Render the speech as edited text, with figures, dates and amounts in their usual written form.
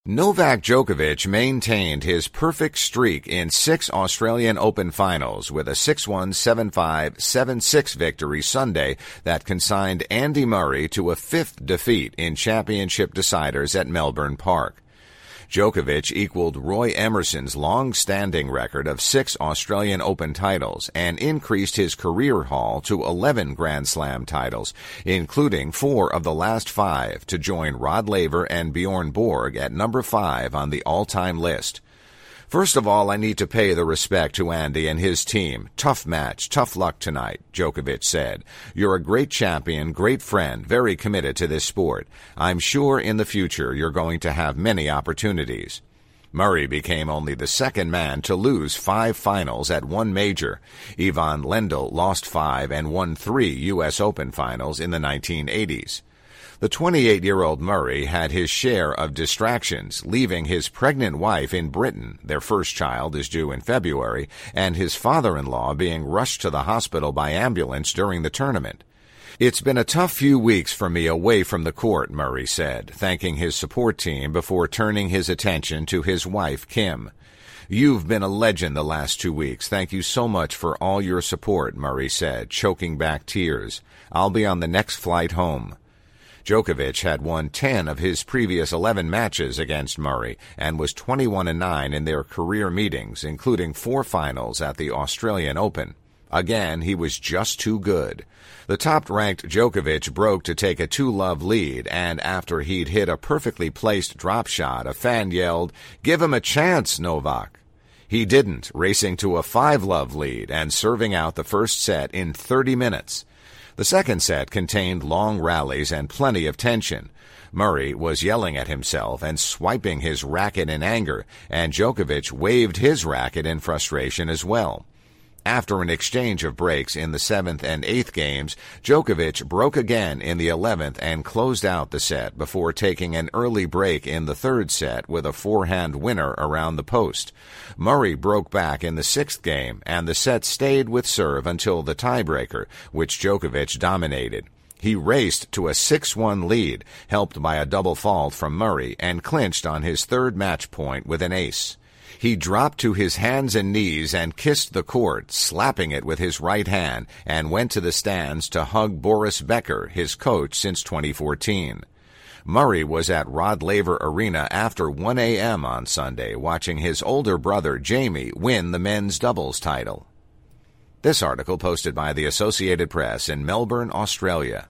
Novak Djokovic maintained his perfect streak in 6 Australian Open finals with a 6-1, 7-5, 7-6 victory Sunday that consigned Andy Murray to a 5th defeat in championship deciders at Melbourne Park. Djokovic equaled Roy Emerson's long-standing record of 6 Australian Open titles and increased his career haul to 11 Grand Slam titles, including 4 of the last 5 to join Rod Laver and Bjorn Borg at number 5 on the all-time list. First of all, I need to pay the respect to Andy and his team. Tough match, tough luck tonight, Djokovic said. You're a great champion, great friend, very committed to this sport. I'm sure in the future you're going to have many opportunities. Murray became only the second man to lose 5 finals at one major. Ivan Lendl lost 5 and won 3 U.S. Open finals in the 1980s. The 28-year-old Murray had his share of distractions, leaving his pregnant wife in Britain, their first child is due in February, and his father-in-law being rushed to the hospital by ambulance during the tournament. It's been a tough few weeks for me away from the court, Murray said, thanking his support team before turning his attention to his wife, Kim. You've been a legend the last 2 weeks. Thank you so much for all your support, Murray said, choking back tears. I'll be on the next flight home. Djokovic had won 10 of his previous 11 matches against Murray and was 21-9 in their career meetings, including 4 finals at the Australian Open. Again, he was just too good. The top-ranked Djokovic broke to take a 2-love lead, and after he'd hit a perfectly placed drop shot, a fan yelled, "Give him a chance, Novak." He didn't, racing to a 5-love lead and serving out the first set in 30 minutes. The second set contained long rallies and plenty of tension. Murray was yelling at himself and swiping his racket in anger, and Djokovic waved his racket in frustration as well. After an exchange of breaks in the 7th and 8th games, Djokovic broke again in the 11th and closed out the set before taking an early break in the 3rd set with a forehand winner around the post. Murray broke back in the 6th game, and the set stayed with serve until the tiebreaker, which Djokovic dominated. He raced to a 6-1 lead, helped by a double fault from Murray, and clinched on his 3rd match point with an ace. He dropped to his hands and knees and kissed the court, slapping it with his right hand, and went to the stands to hug Boris Becker, his coach since 2014. Murray was at Rod Laver Arena after 1 a.m. on Sunday, watching his older brother Jamie win the men's doubles title. This article posted by the Associated Press in Melbourne, Australia.